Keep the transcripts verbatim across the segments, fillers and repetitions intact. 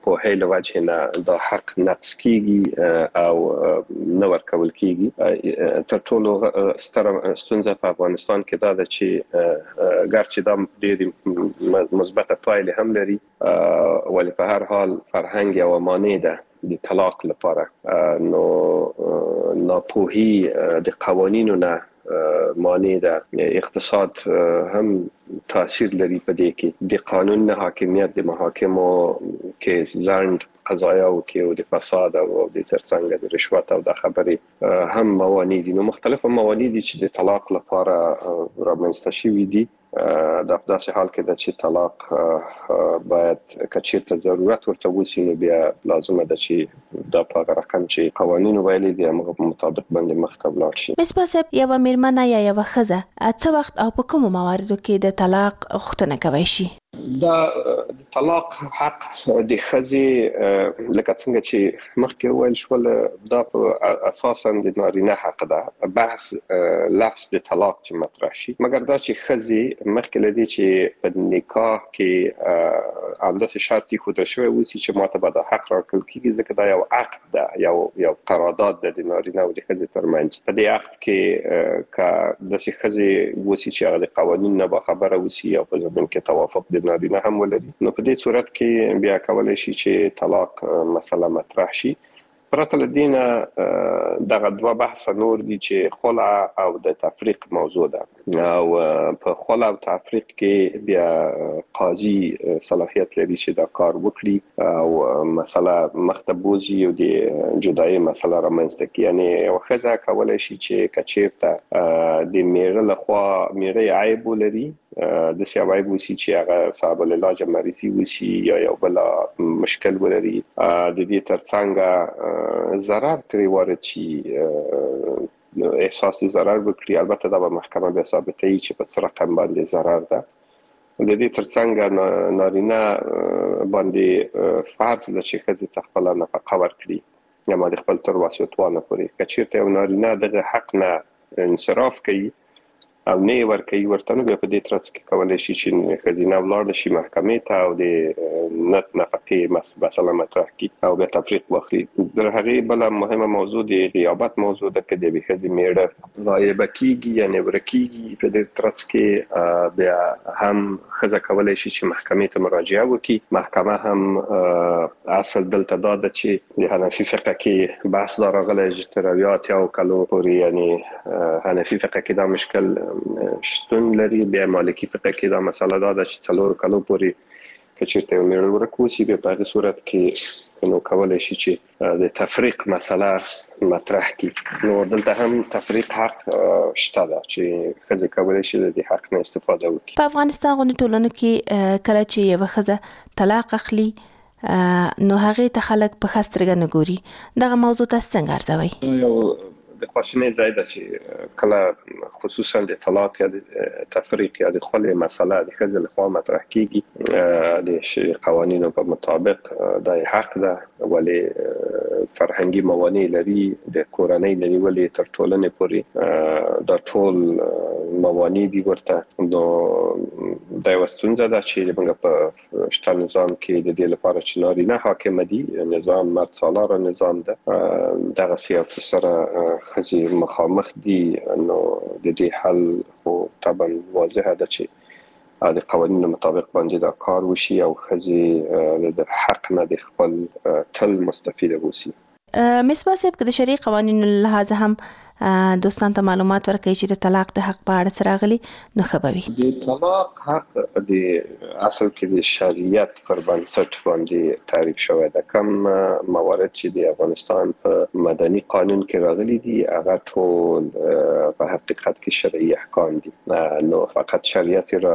په هیله وجه نه دا حق نقص کیږي او نه ورکول کیږي. تر ټولو ستره ستونزه په افغانستان کې دا ده چې ګرچې دا ډېری مثبت پایلې هم لري ولی په هر حال فرهنګ یو مانع ده د طلاق لپاره. نو ناپوهي د قوانینو نه مانع ده. اقتصاد هم تاثیر لري په دې کې. د قانون نه حاکمیت د محاکمو کې ځند قضایا او کې او د فساد او د ترڅنګ د رشوت او د خبرې هم موانع دي. نو مختلف موانع دي چې د طلاق لپاره رامنځته شوي دي. د داسې حال کې چې طلاق باید کچېرته ضرورت ورته وسی نو بیا لازمه ده چې د په رقم چې قوانینو ویلي دي هغه په مطابق باندې مخکې ولاړ شي. مس پاسب یو میرمنه یا یو ښځه څه وخت او په کومو مواردو کې د طلاق غوښتنه کوي شي؟ دا د طلاق حق د ښځې لکه څنګه چې مخکې ویل شول دا په اساسا د نارینه حق ده. بحث لفظ د طلاق چې مطرح شي مګر دا چې ښځې مخکې لدی چې په نکاح کې همداسې شرطي ښودل شوی وسی چې ماته به دا حق راکړل کیږي ځکه دا یو عقد ده یو یو قرارداد ده د نارینه او د ښځې ترمنځ. په دې عقد کې که داسې ښځې وسی چې هغه د قوانینو نه باخبره وسی او په ضمن کې توافق نارینه هم ولري نو په دې صورت کې بیا کولای شي چې طلاق مسله مطرح شي. پرته له دې نه دغه دوه بحث نور دي چې خلع او د تفریق موضوع ده او په خلع او تفریق کې بیا قاضي صلاحیت لري چې دا کار وکړي او مسله مختبوزي او د جدایي مسله رامنځته کوي. یعنی یو ښځه کولای شي چې کچېرته د میړه لخوا میړه عیب ولري د سیاوای بوسی چې هغه صاحب العلاج مریضي وسی یا یو بل مشکل ولري د دې ترڅنګ ضرر تری وارد شي احساس ضرر وکړي. البته دا به محکمه به ثابتوي چې په څه رقم باندې ضرر ده. د دې ترڅنګ نارینه باندې فرض ده چې ښځې ته خپله نفقه ورکړي یا ما د خپل تر وسعتوانه پورې. که چېرته یو نارینه دغه حق نه انصراف کوي او نه ورکوي ورته نو بیا په دې ترڅ کې کولای شي چې ښځینه ولاړه شي محکمې ته او د نت نفقې مسله مطرح کړي او بیا تفریق واخلي. در هغې بله مهمه موضوع د غیابت موضوع ده که د یوې ښځې میړه غایبه کیږي یا ورک کیږي په دې ترڅ کې بیا هم ښځه کولای شي چې محکمې ته مراجعه وکړي. محکمه هم اصل دلته دا ده چې د حنفي فقه کې بحث دا راغلی چې تر اویا اتیاو کلو پورې یعنی حنفي فقه کې دا مشکل شتون لري. بیا مالکی فقه کې دا مسله دا ده چې څلور کلو پورې که چېرته یو میړه ورک وسي بیا په هغې صورت کې نو کولی شي چې د تفریق مسله مطرح کړي. نو دلته هم تفریق حق شته ده چې ښځې کولی شي د دې حق نه استفاده وکړي. په افغانستان غوندې ټولنو کې کله چې یوه ښځه طلاق اخلي نو هغې ته خلک په ښه سترګه نه ګوري. دغه موضوع تاسو څنګه ارزوئ؟ یو د خواشینۍ ځای ده چې کله خصوصا د طلاق یا د تفریق یا د خلع مسله د ښځې لخوا مطرح کیږي د قوانینو په مطابق دا حق ده ولی فرهنګي موانع لري د کورنۍ لري ولی تر ټولنې پورې دا ټول موانع دي ورته. نو دا یوه ستونزه ده چې موږ په شته نظام کې د دې لپاره چې نارینه حاکمه دي نظام مرد سالاره نظام ده دغسې یو څه سره ښځې مخامخ دي. نو د دې حل خو طبعا واضحه ده چې د قوانینو مطابق باندې دا کار وشي او ښځې د حق نه د خپل تل مستفیده وسی. مصباح صاحب که د شرعي قوانینو له لحاظه هم دوستان ته معلومات ورکوي چې د طلاق د حق په اړه څه راغلي نو ښه به وي. د طلاق حق د اصل کې د شریعت پر بنسټ باندې تعریف شوی ده. کوم موارد چې د افغانستان په مدني قانون کې راغلي دي هغه ټول په حقیقت کې شرعي احکام دي. نو فقط شریعت را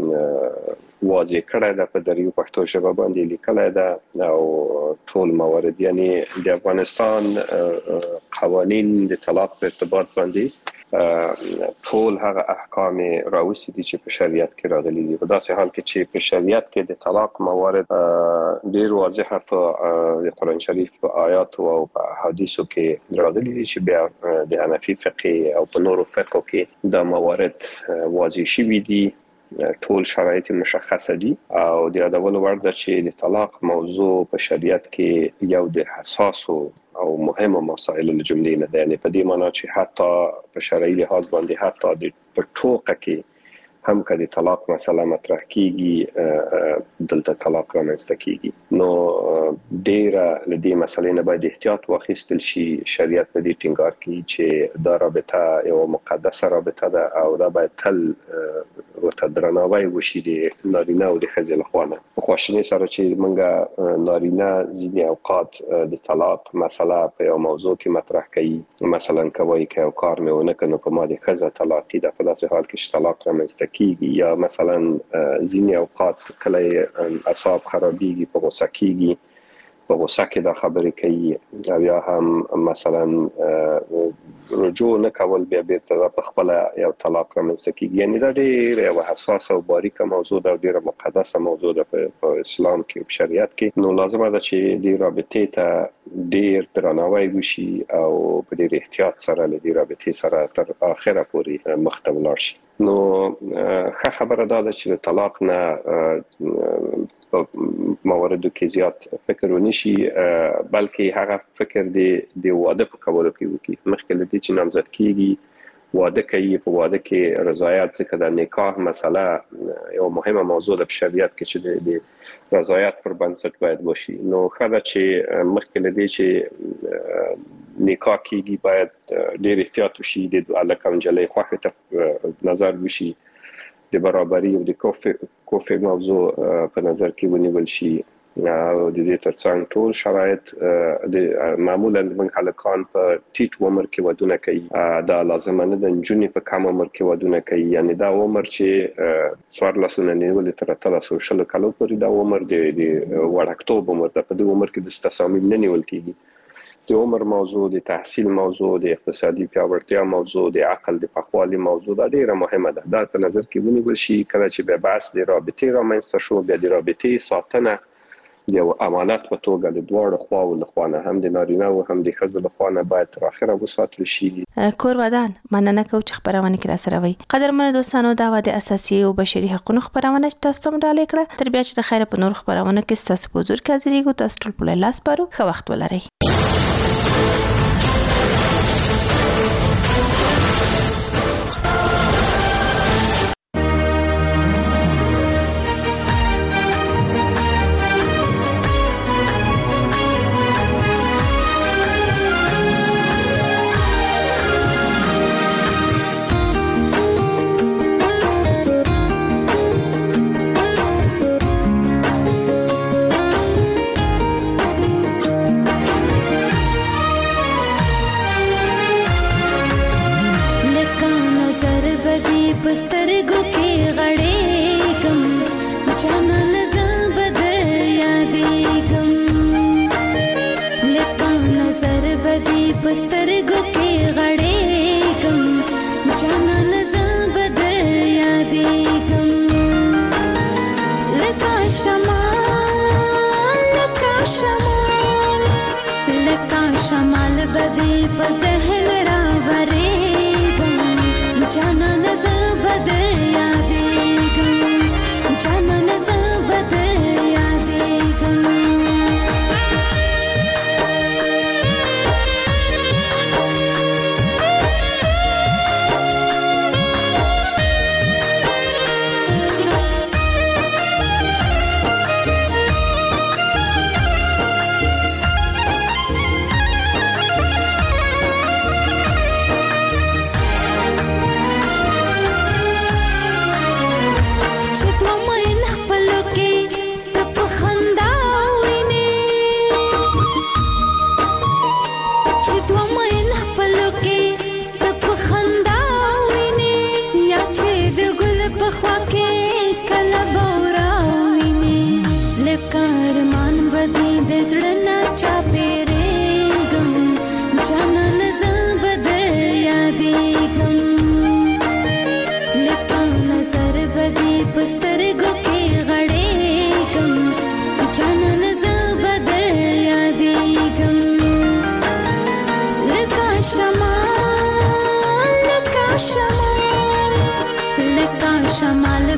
واضح کړی ده په دریو پښتو ژبه باندې لیکلی ده او ټول موارد یعنی د افغانستان قوانین د طلاق په ارتباط باندې ټول هغه احکام راوستي دي چې په شریعت کې راغلي دي. په داسې حال کې چې په شریعت کې د طلاق موارد ډېر واضحه په قرآن شریف په آیاتو او په احادیثو کې راغلي دي چې بیا د حنفي فقه او په نورو فقهو کې دا موارد واضح شوي دي ټول شرایط مشخصه دي او د یادولو وړ ده چې د طلاق موضوع په شریعت کې یو د حساسو او مهمه مسایل له جملې نه ده. یعنی په دې معنی چې حتی په شرعي لحاظ باندې حتی د پټوقه کې هم کله طلاق مسله مطرح کیږي دلته طلاق رامنځته کیږي. نو ډیره له دې مسلې نه باید احتیاط واخیستل شي. شریعت په دې ټینګار کوي چې دا رابطه یو مقدسه رابطه ده او دا باید تل ورته درناوی وشي د نارینه او د ښځې لخوا نه. په خواشینۍ سره چې موږ نارینه ځینې اوقات د طلاق مسله په یو موضوع کې مطرح کوي، مثلا کوي که یو کار مې ونه کړ نو په ما د ښځه طلاقي ده، په داسې حال کې چې طلاق رامنځته کیږي، یا مثلا ځینې اوقات کله اعصاب خرابېږي، په غوسه کیږي، په غوسه کې دا خبرې کوي، او یا هم مثلا رجوع نه کول بیا بیرته په خپل یو طلاق رامنځته کیږي. یعنی دا ډېره یو حساسه او باریکه موضوع ده او ډېره مقدسه موضوع ده په اسلام کې او شریعت کې. نو لازمه ده چې دې رابطې ته ډېر درناوی وشي او په ډېر احتیاط سره له دې رابطې سره تر اخره پورې مخ ته ولاړ شي. نو ښه خبره دا ده چې د طلاق نه په مواردو کې زیات فکر ونشي، بلکې هغه فکر د واده په کولو کې وکړي. مخکې له دې چې نامزد کیږي واده کوي، په واده کې رضایت، ځکه د نکاح مسله یو مهمه موضوع ده په شریعت کې چې د رضایت پر بنسټ باید وشي. نو ښه ده چې مخکې له دې چې نکاح کیږي باید ډېر احتیاط وشي، د هلک او نجلۍ خوښې ته نظر وشي، د برابرۍ او د کوفې موضوع په نظر کې ونیول شي، او د دې ترڅنګ ټول شرایط د معمولا موږ هلکان په ټیټ عمر کې ودونه کوي، دا لازمه نه ده نجونې په کم عمر کې ودونه کوي. یعنی دا عمر چې څوارلسو نه نیولې تر اتلسو شلو کالو پورې دا عمر د وړکتوب عمر ده. په دې عمر کې د تصامیم نه نیول کیږي. د عمر موضوع، د تحصیل موضوع، د اقتصادي پیاوړتیا موضوع، د عقل د پخوالي موضوع دا ډیره مهمه ده. دا په نظر کې ونیول شي کله چې به بحث د رابطې رامنځته شو. بیا د رابطې ساتنه د یو امانت په توګه د دواړو خواو له خوا نه، هم د نارینه او هم د ښځو له خوا نه باید تر اخره وساتل شي. کور ودان مننه کوم چې خبرونه کې را سره وي. قدرمن دوستانو، دا و د اساسي او بشري حقوقو خبرونه چې تاسو ته مډالې کړه. تر بیا چې د خیره په نور خبرونه کې تاسو په حضور کې حاضرېږو. تاسو ټول په لاس پارو. ښه وخت ولرئ.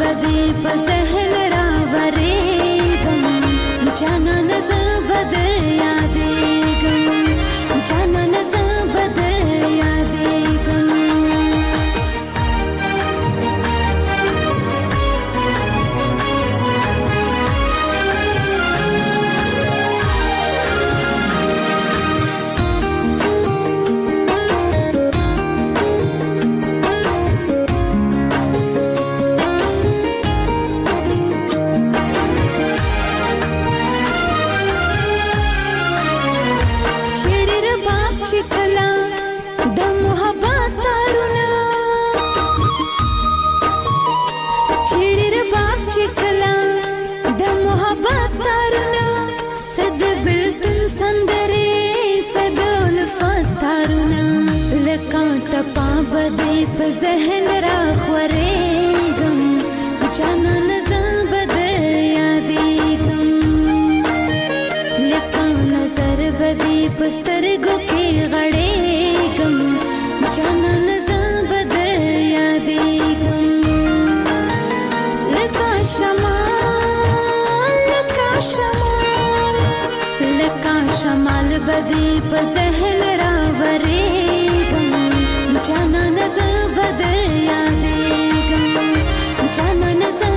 بدی په ذهن راورېږم جانانه زه به در یادېږم جانانه زه به در یادېږم بدی په ذهن را خورېږم جانانه زه به در یادېږم لکه نظر بدی په سترګو کې غړېږم جانانه زه به در یادېږم لکه شمال لکه شمال لکه شمال بدی په ذهن را ورېږم جانانه زه به در یادېږم جانانه زه